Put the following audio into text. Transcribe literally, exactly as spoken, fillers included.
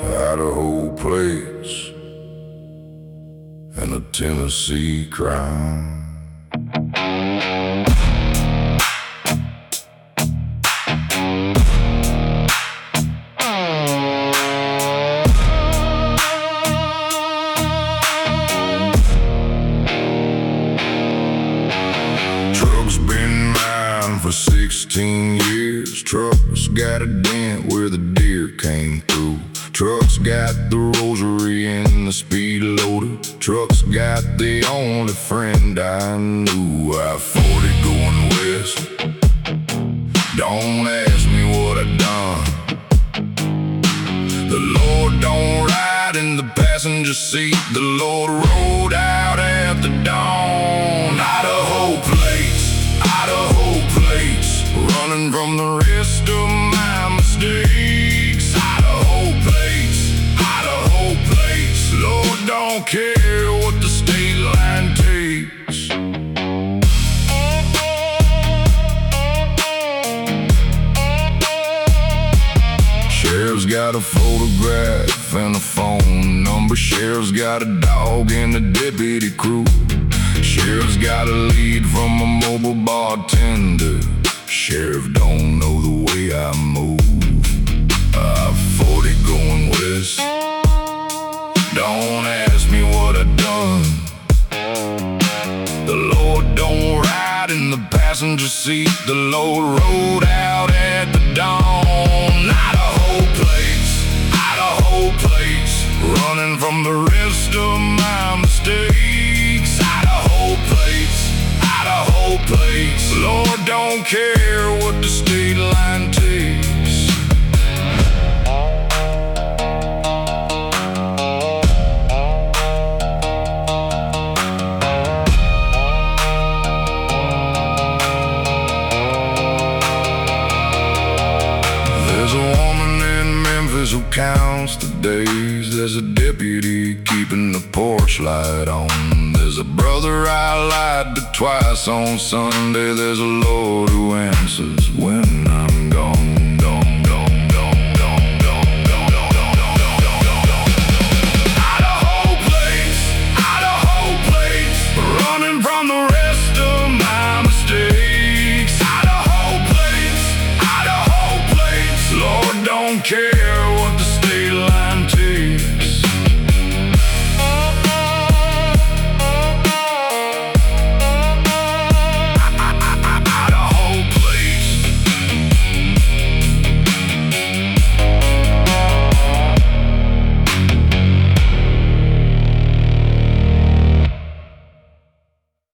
Idaho plates, and a Tennessee crown. Truck's been mine for sixteen years. Truck's got a dent where the deer came through. Truck's got the rosary and the speed loader. Truck's got the only friend I knew. I forty going west. Don't ask me what I done. The Lord don't ride in the passenger seat. The Lord rode out at the dawn. Idaho plates, Idaho plates, running from the rest of my mistakes. Idaho plates, Idaho plates, Lord don't care what the state line takes. Sheriff's got a photograph and a phone number. Sheriff's got a dog and a deputy crew. Sheriff's got a lead from a mobile bartender. Sheriff don't know the way I move. I forty going west. Don't ask me what I done. The Lord don't ride in the passenger seat. The Lord rode out at the dawn. Idaho plates, Idaho plates, running from the rest of my mistakes. Idaho plates, Idaho plates, Lord don't care what the state line takes. There's a woman in Memphis who counts the days. There's a deputy keeping the porch light on. There's a brother I lied to twice on Sunday. There's a Lord who answers when I'm gone, gone, gone, gone, gone, gone, gone, gone, gone, gone, gone, gone. Idaho plates, Idaho plates, running from the rest of my mistakes. Idaho plates, Idaho plates, Lord don't care